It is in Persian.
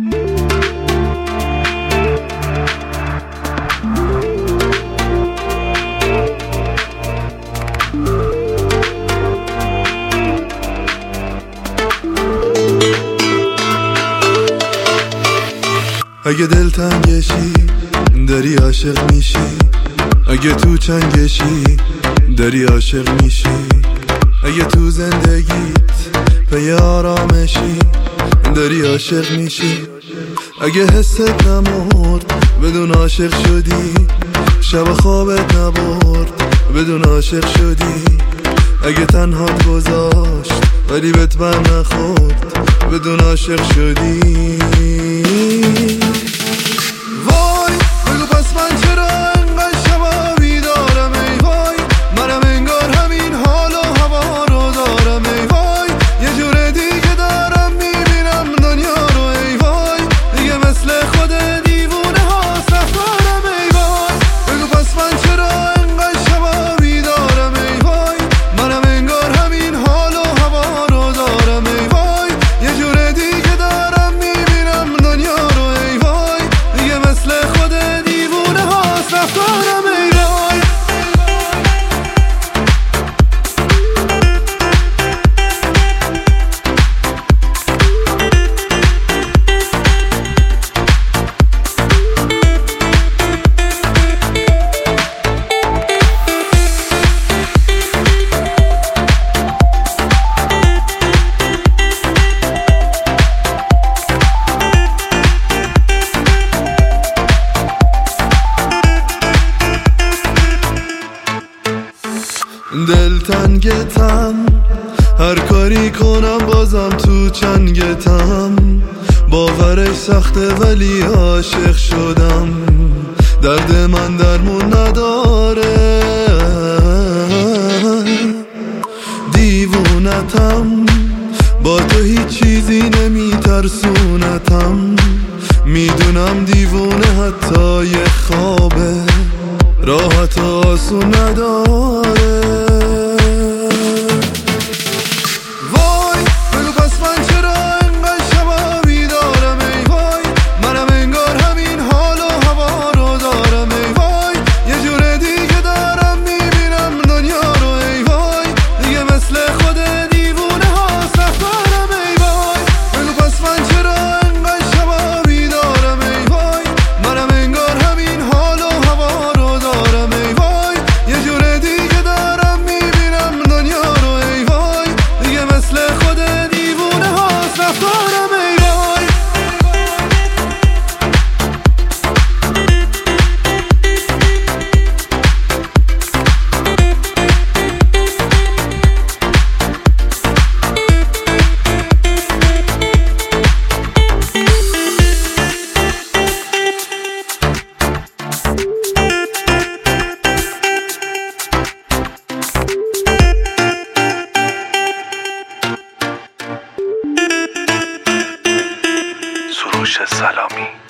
اگه دل تنگشی داری عاشق میشی، اگه تو چنگشی داری عاشق میشی، اگه تو زندگیت پی آرامشی داری عاشق میشی، اگه حست نمرد بدون عاشق شدی، شب خوابت نبرد بدون عاشق شدی، اگه تنهات گذاشت ولی بهت بر نخورد بدون عاشق شدی. وای بگو پس من چرا انقدر شبا بیدارم، ای وای منم انگار همین حال و هوا رو دارم، ای وای یه جور دیگه دارم میبینم دنیا رو، ای وای دیگه مثل خود دیوونه ها سفرم، ای وای بگو پس من چرا انقدر شبا بیدارم، ای وای منم انگار همین حال و هوا رو دارم، ای وای یه جور دیگه دارم میبینم دنیا رو، ای وای دیگه مثل خود دیوونه ها سفرم، ای وای. دل تنگتم هر کاری کنم بازم تو چنگتم، باورش سخته ولی عاشق شدم، درد من درمون نداره، دیوونتم با تو هیچ چیزی نمیترسونتم، میدونم دیوونه حتی یه خوابه راحت و آسون نداره. وای بگو پس من چرا انقدر شبا بیدارم، ای وای منم انگار همین حال و هوا رو دارم، ای وای یه جور دیگه دارم میبینم دنیا رو، ای وای دیگه مثل خود دیوونه ها سفرم، ای وای بگو پس من چرا انقدر شبا بیدارم، ای وای منم انگار همین حال و هوا رو دارم، ای وای یه جور دیگه دارم میبینم دنیا رو، ای وای دیگه مثل خود دیوونه ها سفرم، ای وای. سروش سلامی.